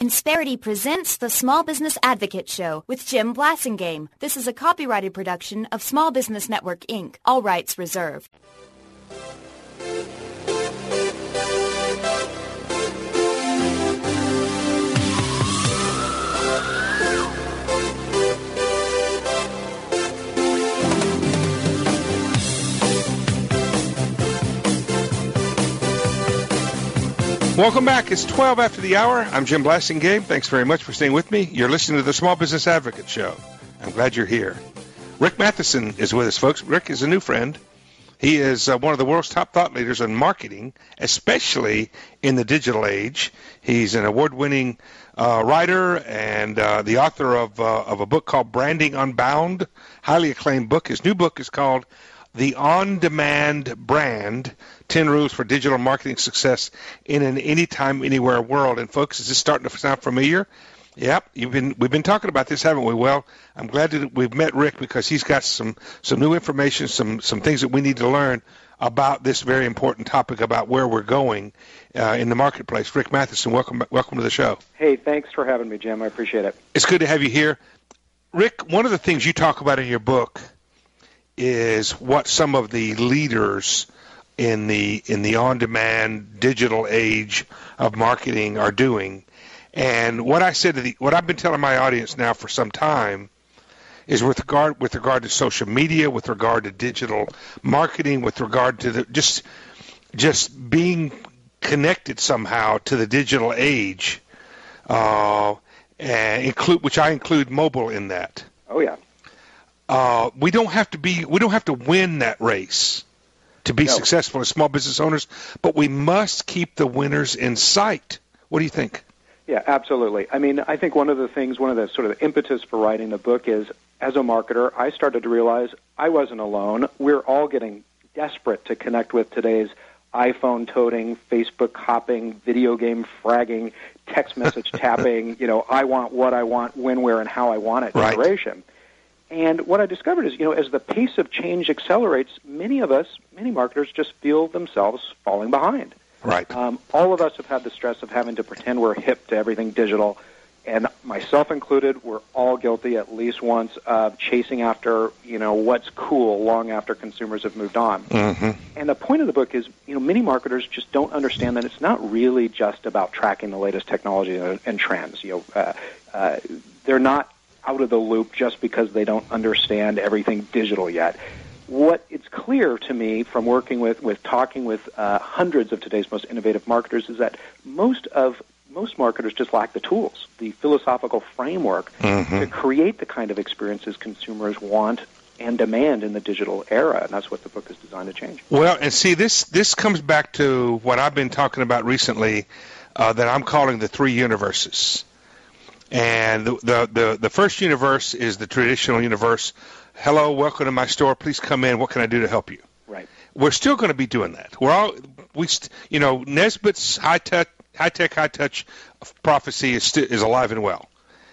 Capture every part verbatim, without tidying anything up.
Insperity presents the Small Business Advocate Show with Jim Blasingame. This is a copyrighted production of Small Business Network, Incorporated. All rights reserved. Welcome back. It's twelve after the hour. I'm Jim Blasingame. Thanks very much for staying with me. You're listening to the Small Business Advocate Show. I'm glad you're here. Rick Matheson is with us, folks. Rick is a new friend. He is uh, one of the world's top thought leaders in marketing, especially in the digital age. He's an award-winning uh, writer and uh, the author of, uh, of a book called Branding Unbound, highly acclaimed book. His new book is called The On-Demand Brand, ten Rules for Digital Marketing Success in an Anytime, Anywhere World. And, folks, is this starting to sound familiar? Yep, you've been, we've been talking about this, haven't we? Well, I'm glad that we've met Rick because he's got some, some new information, some, some things that we need to learn about this very important topic about where we're going uh, in the marketplace. Rick Matheson, welcome, welcome to the show. Hey, thanks for having me, Jim. I appreciate it. It's good to have you here. Rick, one of the things you talk about in your book is what some of the leaders in the in the on-demand digital age of marketing are doing. And what I said to the what I've been telling my audience now for some time is with regard with regard to social media, with regard to digital marketing, with regard to the just just being connected somehow to the digital age, uh, and include which I include mobile in that. Oh yeah. Uh, we don't have to be we don't have to win that race to be no. successful as small business owners, but we must keep the winners in sight. What do you think? Yeah, absolutely. I mean, I think one of the things, one of the sort of the impetus for writing the book is, as a marketer, I started to realize I wasn't alone. We're all getting desperate to connect with today's iPhone-toting, Facebook-hopping, video game fragging, text message tapping, you know, I want what I want, when, where, and how I want it right. generation. And what I discovered is, you know, as the pace of change accelerates, many of us, many marketers just feel themselves falling behind. Right. Um, all of us have had the stress of having to pretend we're hip to everything digital, and myself included, we're all guilty at least once of chasing after, you know, what's cool long after consumers have moved on. Mm-hmm. And the point of the book is, you know, many marketers just don't understand that it's not really just about tracking the latest technology and, and trends. You know, uh, uh, they're not out of the loop just because they don't understand everything digital yet. What it's clear to me from working with, with talking with uh, hundreds of today's most innovative marketers is that most of most marketers just lack the tools, the philosophical framework mm-hmm. to create the kind of experiences consumers want and demand in the digital era, and that's what the book is designed to change. Well, and see, this this comes back to what I've been talking about recently uh, that I'm calling the three universes. And the, the, the, the first universe is the traditional universe. Hello, welcome to my store. Please come in. What can I do to help you? Right. We're still going to be doing that. We're all, we, st- you know, Nesbitt's high tech, high tech, high touch prophecy is st- is alive and well.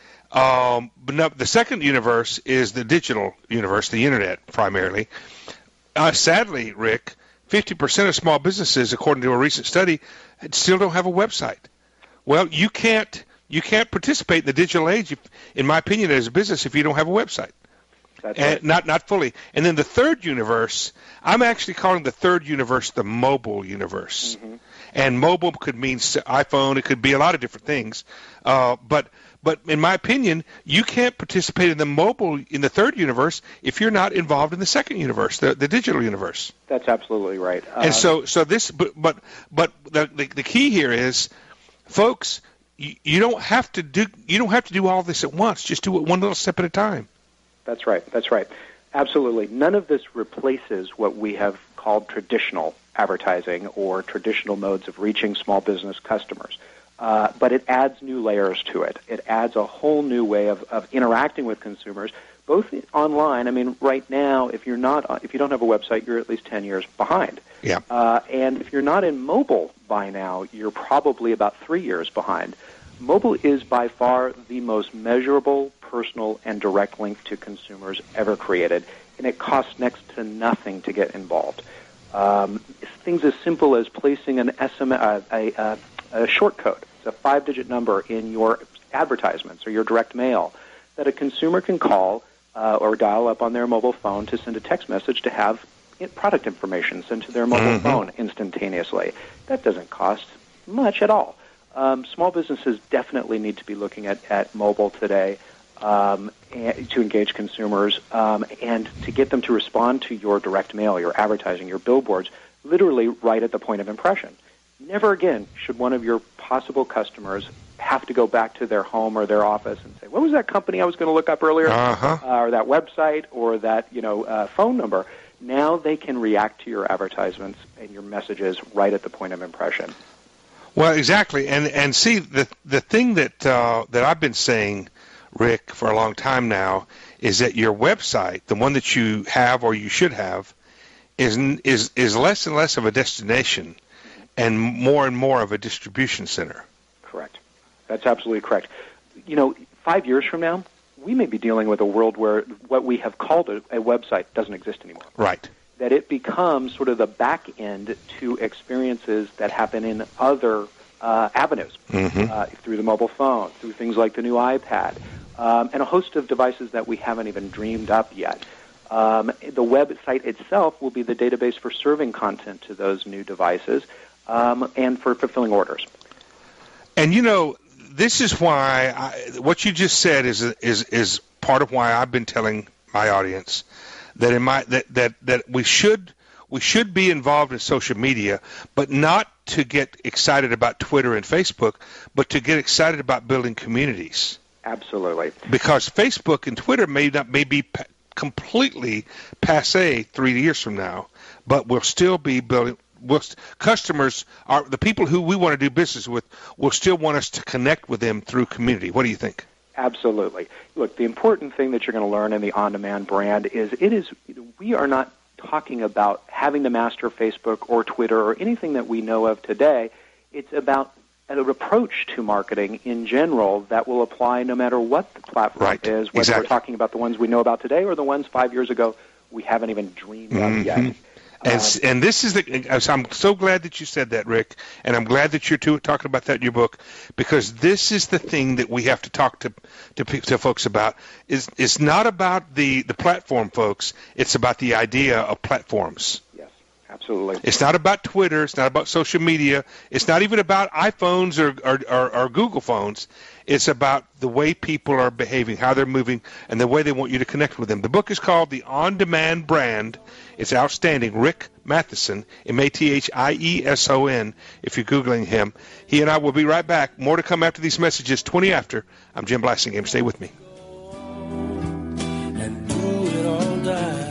Um, but no, the second universe is the digital universe, the internet primarily. Uh, sadly, Rick, fifty percent of small businesses, according to a recent study, still don't have a website. Well, you can't. You can't participate in the digital age, if, in my opinion, as a business if you don't have a website. That's and right. Not not fully. And then the third universe, I'm actually calling the third universe the mobile universe. Mm-hmm. And mobile could mean iPhone. It could be a lot of different things. Uh, but but in my opinion, you can't participate in the mobile in the third universe if you're not involved in the second universe, the, the digital universe. That's absolutely right. Uh, and so so this but but but the, the the key here is, folks. You, you don't have to do you don't have to do all this at once. Just do it one little step at a time. That's right. That's right. Absolutely. None of this replaces what we have called traditional advertising or traditional modes of reaching small business customers. Uh, but it adds new layers to it. It adds a whole new way of, of interacting with consumers, both online. I mean, right now, if you're not if you don't have a website, you're at least ten years behind. Yeah. Uh, and if you're not in mobile by now, you're probably about three years behind. Mobile is by far the most measurable, personal, and direct link to consumers ever created, and it costs next to nothing to get involved. Um, things as simple as placing an S M S, uh, a, a, a short code It's a five-digit number in your advertisements or your direct mail that a consumer can call uh, or dial up on their mobile phone to send a text message to have product information sent to their mobile mm-hmm. phone instantaneously. That doesn't cost much at all. Um, small businesses definitely need to be looking at, at mobile today um, and, to engage consumers um, and to get them to respond to your direct mail, your advertising, your billboards, literally right at the point of impression. Never again should one of your possible customers have to go back to their home or their office and say, what was that company I was going to look up earlier, uh-huh. uh, or that website, or that you know uh, phone number. Now they can react to your advertisements and your messages right at the point of impression. Well, exactly, and and see the the thing that uh, that I've been saying, Rick, for a long time now, is that your website, the one that you have or you should have, is is is less and less of a destination, and more and more of a distribution center. Correct. That's absolutely correct. You know, five years from now, we may be dealing with a world where what we have called a, a website doesn't exist anymore. Right. That it becomes sort of the back end to experiences that happen in other uh, avenues, mm-hmm. uh, through the mobile phone, through things like the new iPad, um, and a host of devices that we haven't even dreamed up yet. Um, the website itself will be the database for serving content to those new devices um, and for fulfilling orders. And, you know, this is why I, what you just said is is is part of why I've been telling my audience that in my that, that, that we should we should be involved in social media, but not to get excited about Twitter and Facebook, but to get excited about building communities. Absolutely. Because Facebook and Twitter may not may be pa- completely passé three years from now, but we'll still be building. We'll, customers are the people who we want to do business with will still want us to connect with them through community. What do you think? Absolutely. Look, the important thing that you're going to learn in the on-demand brand is it is we are not talking about having to master Facebook or Twitter or anything that we know of today. It's about an approach to marketing in general that will apply no matter what the platform right. is, whether exactly. we're talking about the ones we know about today or the ones five years ago we haven't even dreamed mm-hmm. of yet. And, um, and this is the. I'm so glad that you said that, Rick, and I'm glad that you're too, talking about that in your book, because this is the thing that we have to talk to to, to folks about. Is it's not about the, the platform, folks. It's about the idea of platforms. Yes, absolutely. It's not about Twitter. It's not about social media. It's not even about iPhones or or, or, or Google phones. It's about the way people are behaving, how they're moving, and the way they want you to connect with them. The book is called The On-Demand Brand. It's outstanding. Rick Matheson, M A T H I E S O N, if you're Googling him. He and I will be right back. More to come after these messages, twenty after. I'm Jim Blasingame. Stay with me. And do it all night.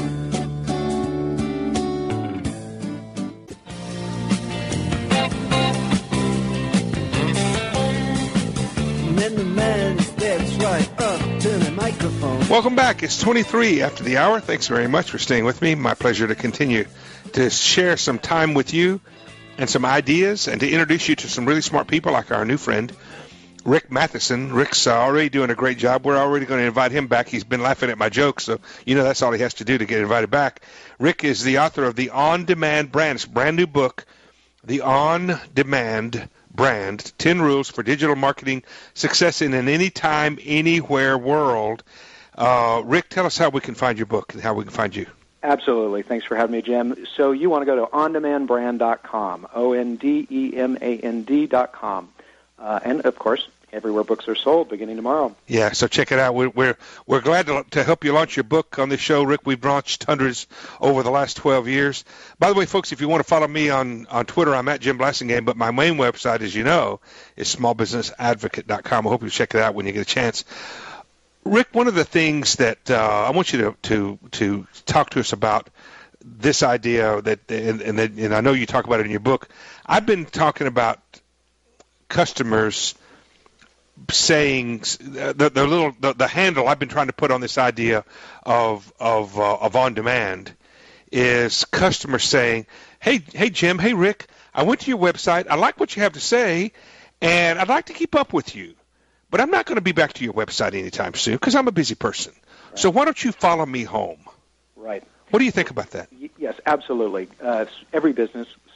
Then the man steps right up to the microphone. Welcome back. It's twenty-three after the hour. Thanks very much for staying with me. My pleasure to continue to share some time with you and some ideas and to introduce you to some really smart people like our new friend, Rick Matheson. Rick's already doing a great job. We're already going to invite him back. He's been laughing at my jokes, so you know that's all he has to do to get invited back. Rick is the author of The On-Demand Brand. It's a brand new book, The On-Demand Brand, ten Rules for Digital Marketing Success in an Anytime, Anywhere World. Uh, Rick, tell us how we can find your book and how we can find you. Absolutely. Thanks for having me, Jim. So you want to go to on demand brand dot com, O N D E M A N D dot com. Uh, and, of course, everywhere books are sold beginning tomorrow. Yeah, so check it out. We're we're, we're glad to, to help you launch your book on this show, Rick. We've launched hundreds over the last twelve years. By the way, folks, if you want to follow me on, on Twitter, I'm at Jim Blasingame, but my main website, as you know, is small business advocate dot com. I hope you check it out when you get a chance. Rick, one of the things that uh, I want you to, to to talk to us about this idea that, and, and, that, and I know you talk about it in your book. I've been talking about customers saying the, the little the, the handle I've been trying to put on this idea of of uh, of on demand is customers saying, "Hey, hey Jim, hey Rick, I went to your website. I like what you have to say, and I'd like to keep up with you, but I'm not going to be back to your website anytime soon because I'm a busy person. Right. So why don't you follow me home?" Right. What do you think about that? Y- yes, absolutely. Uh, every business,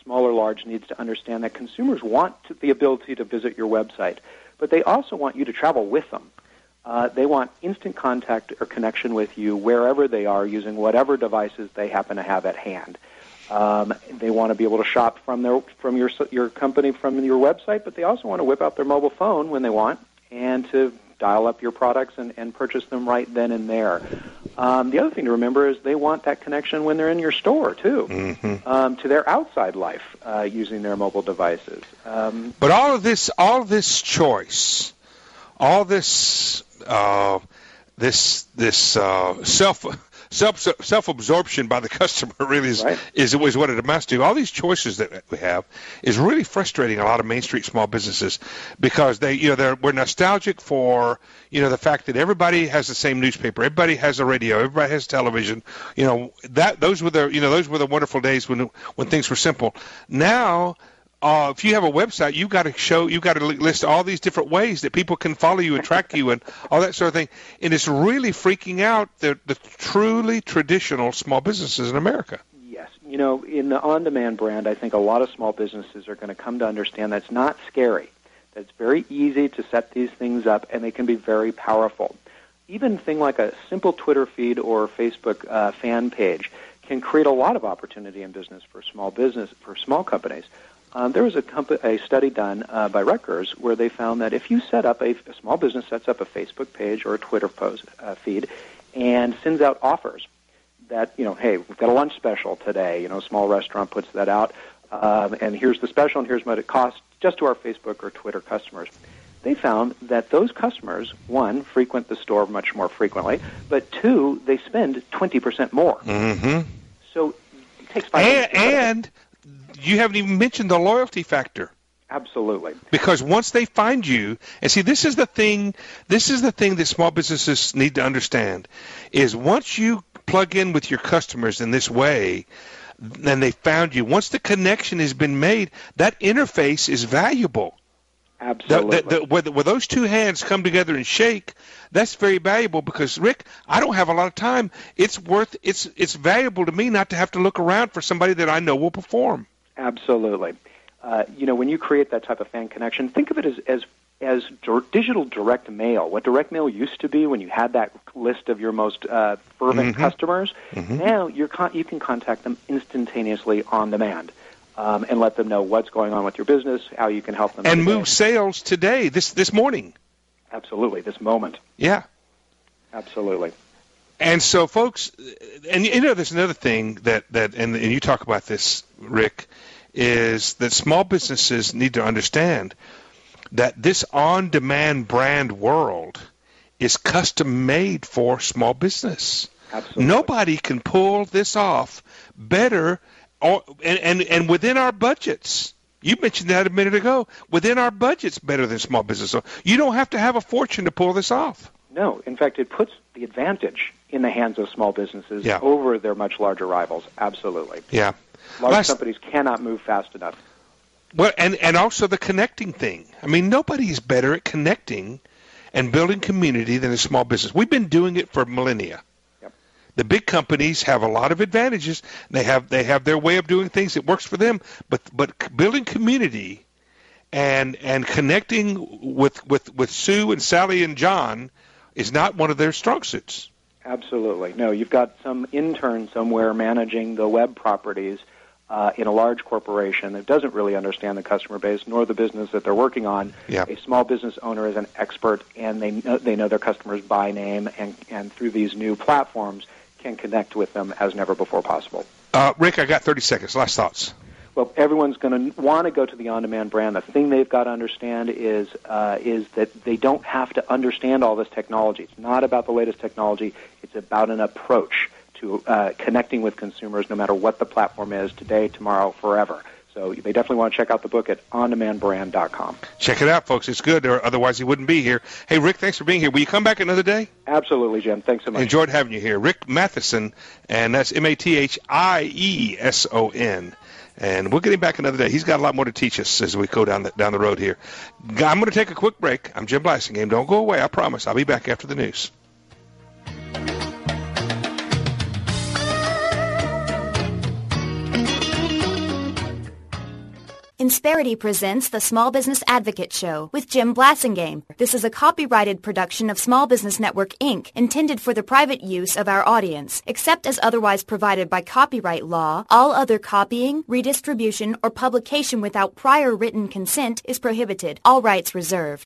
small or large, needs to understand that consumers want to, the ability to visit your website, but they also want you to travel with them. Uh, they want instant contact or connection with you wherever they are using whatever devices they happen to have at hand. Um, they want to be able to shop from their from your your company from your website, but they also want to whip out their mobile phone when they want and to dial up your products and, and purchase them right then and there. Um, the other thing to remember is they want that connection when they're in your store, too, mm-hmm. um, to their outside life uh, using their mobile devices. Um, but all of this, all of this choice, all this, uh, this, this uh, self. Self self absorption by the customer really is, right. is is what it amounts to. All these choices that we have is really frustrating a lot of Main Street small businesses because they you know they're we're nostalgic for you know the fact that everybody has the same newspaper, everybody has a radio, everybody has television. You know that those were the you know those were the wonderful days when when things were simple. Now. Uh, if you have a website, you've got to show, you've got to list all these different ways that people can follow you and track you and all that sort of thing. And it's really freaking out the, the truly traditional small businesses in America. Yes. You know, in the on-demand brand, I think a lot of small businesses are going to come to understand that it's not scary, that it's very easy to set these things up, and they can be very powerful. Even a thing like a simple Twitter feed or Facebook uh, fan page can create a lot of opportunity in business for small business, for small companies. Um, there was a, comp- a study done uh, by Rutgers where they found that if you set up a, a small business sets up a Facebook page or a Twitter post uh, feed and sends out offers that, you know, hey, we've got a lunch special today, you know, a small restaurant puts that out, um, and here's the special and here's what it costs just to our Facebook or Twitter customers. They found that those customers, one, frequent the store much more frequently, but two, they spend twenty percent more. Mm-hmm. So it takes five and, and you haven't even mentioned the loyalty factor. Absolutely. Because once they find you, and see, this is the thing, this is the thing that small businesses need to understand, is once you plug in with your customers in this way, and they found you, once the connection has been made, that interface is valuable. Absolutely. The, the, the, where, the, where those two hands come together and shake, that's very valuable because, Rick, I don't have a lot of time. It's worth, it's, it's valuable to me not to have to look around for somebody that I know will perform. Absolutely. Uh, you know, when you create that type of fan connection, think of it as as, as dir- digital direct mail. What direct mail used to be when you had that list of your most uh, fervent mm-hmm. customers, mm-hmm. now you're con- you can contact them instantaneously on demand um, and let them know what's going on with your business, how you can help them. And today. move sales today, this this morning. Absolutely, this moment. Yeah. Absolutely. And so, folks, and you know, there's another thing that, that and, and you talk about this, Rick, is that small businesses need to understand that this on-demand brand world is custom-made for small business. Absolutely. Nobody can pull this off better or, and, and, and within our budgets. You mentioned that a minute ago. Within our budgets, better than small business. So you don't have to have a fortune to pull this off. No. In fact, it puts the advantage in the hands of small businesses yeah. over their much larger rivals. Absolutely. Yeah. Large Last, companies cannot move fast enough. Well, and, and also the connecting thing. I mean, nobody's better at connecting and building community than a small business. We've been doing it for millennia. Yep. The big companies have a lot of advantages. They have they have their way of doing things that works for them. But but building community and and connecting with, with, with Sue and Sally and John is not one of their strong suits. Absolutely. No, you've got some intern somewhere managing the web properties uh, in a large corporation that doesn't really understand the customer base nor the business that they're working on. Yeah. A small business owner is an expert, and they know, they know their customers by name, and, and through these new platforms can connect with them as never before possible. Uh, Rick, I got thirty seconds. Last thoughts. Well, everyone's going to want to go to the on-demand brand. The thing they've got to understand is uh, is that they don't have to understand all this technology. It's not about the latest technology. It's about an approach to uh, connecting with consumers no matter what the platform is, today, tomorrow, forever. So they definitely want to check out the book at on demand brand dot com. Check it out, folks. It's good, or otherwise he wouldn't be here. Hey, Rick, thanks for being here. Will you come back another day? Absolutely, Jim. Thanks so much. Enjoyed having you here. Rick Matheson, and that's M A T H I E S O N. And we'll get him back another day. He's got a lot more to teach us as we go down the, down the road here. I'm going to take a quick break. I'm Jim Blasingame. Don't go away. I promise. I'll be back after the news. Insperity presents the Small Business Advocate Show with Jim Blasingame. This is a copyrighted production of Small Business Network, Incorporated, intended for the private use of our audience. Except as otherwise provided by copyright law, all other copying, redistribution, or publication without prior written consent is prohibited. All rights reserved.